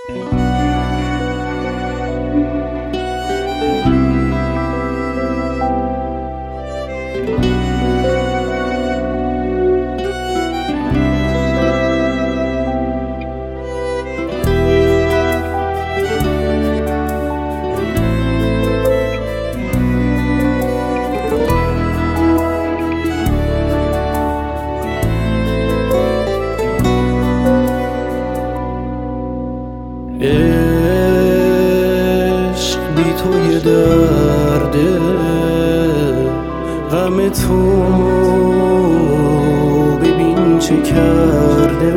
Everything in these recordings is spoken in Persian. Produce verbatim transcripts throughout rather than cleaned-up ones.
عشق بی تو یه درده، غم تو ببین چه کرده.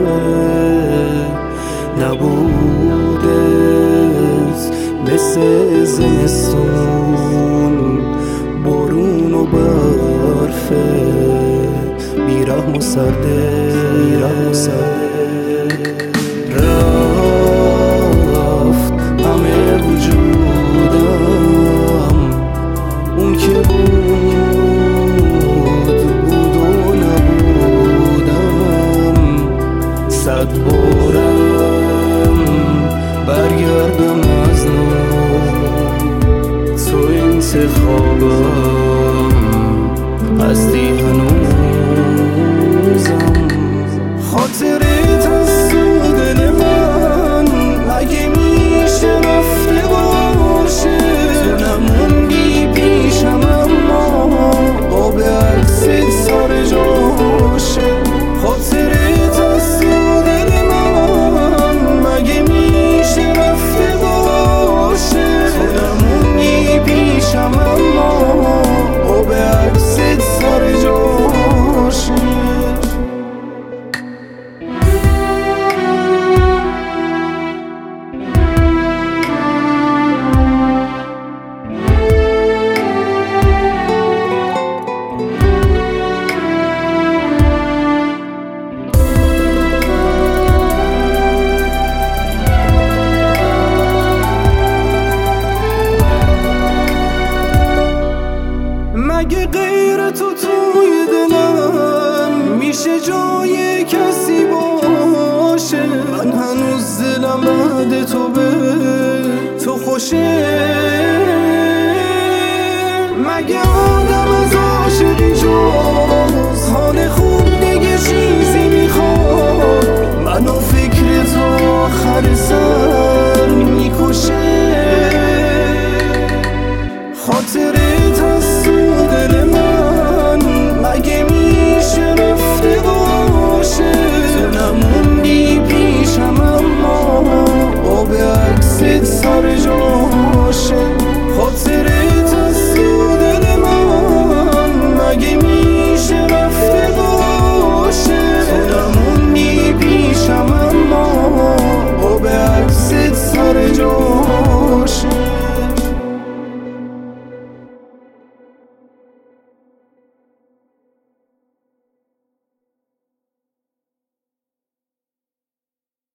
نبودت مثل زمستون، بارون و برف، بیرحم و سرده. رفت همه وجودم، اون که بود بود و نبودم. صد بارم برگردم از نو، تو انتخابم هستی هنوزم. خاطرت از تو دل من اگه میشه رفته باشه، تو نموندی پیشم اما آب عکست سر جاشه. خاطرت از تو دل من اگه میشه رفته باشه، تو نموندی پیشم اما آب عکست سر جاشه. مگه غیر تو توی دلم میشه جای کسی باشه؟ من هنوز دلم بعد تو به تو خوشه. مگه آدم از عاشقی جز حال خوب دیگه چی